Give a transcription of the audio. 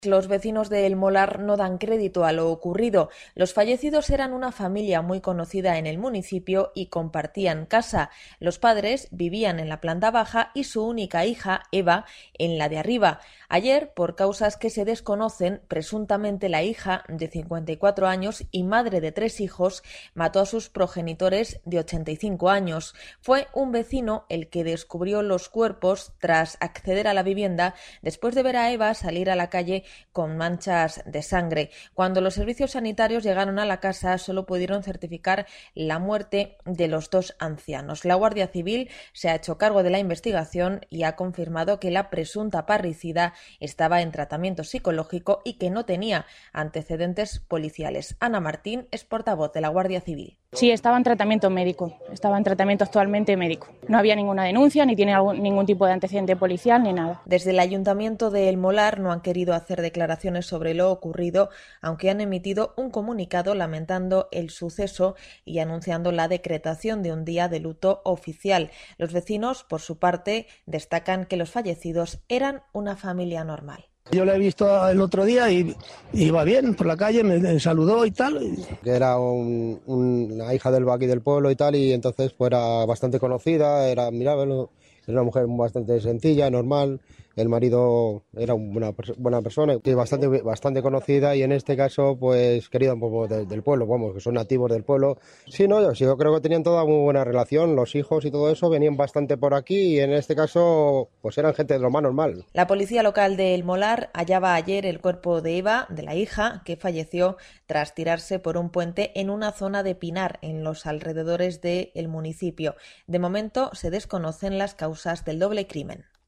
Los vecinos de El Molar no dan crédito a lo ocurrido. Los fallecidos eran una familia muy conocida en el municipio y compartían casa. Los padres vivían en la planta baja y su única hija, Eva, en la de arriba. Ayer, por causas que se desconocen, presuntamente la hija, de 54 años y madre de 3 hijos, mató a sus progenitores de 85 años. Fue un vecino el que descubrió los cuerpos tras acceder a la vivienda después de ver a Eva salir a la calle con manchas de sangre. Cuando los servicios sanitarios llegaron a la casa, solo pudieron certificar la muerte de los 2 ancianos. La Guardia Civil se ha hecho cargo de la investigación y ha confirmado que la presunta parricida estaba en tratamiento psicológico y que no tenía antecedentes policiales. Ana Martín es portavoz de la Guardia Civil. Sí, estaba en tratamiento médico, estaba en tratamiento actualmente médico. No había ninguna denuncia, ni tiene ningún tipo de antecedente policial, ni nada. Desde el Ayuntamiento de El Molar no han querido hacer declaraciones sobre lo ocurrido, aunque han emitido un comunicado lamentando el suceso y anunciando la decretación de un día de luto oficial. Los vecinos, por su parte, destacan que los fallecidos eran una familia normal. Yo la he visto el otro día y iba bien por la calle, me saludó y tal. Que era una hija del aquí del pueblo y tal, y entonces pues era bastante conocida, era una mujer bastante sencilla, normal. El marido era una buena persona, que bastante conocida, y en este caso pues querida un poco del pueblo, vamos, que son nativos del pueblo. Sí, no, yo creo que tenían toda muy buena relación, los hijos y todo eso venían bastante por aquí, y en este caso pues eran gente de lo más normal. La policía local de El Molar hallaba ayer el cuerpo de Eva, de la hija, que falleció tras tirarse por un puente en una zona de pinar en los alrededores del municipio. De momento se desconocen las causas del doble crimen.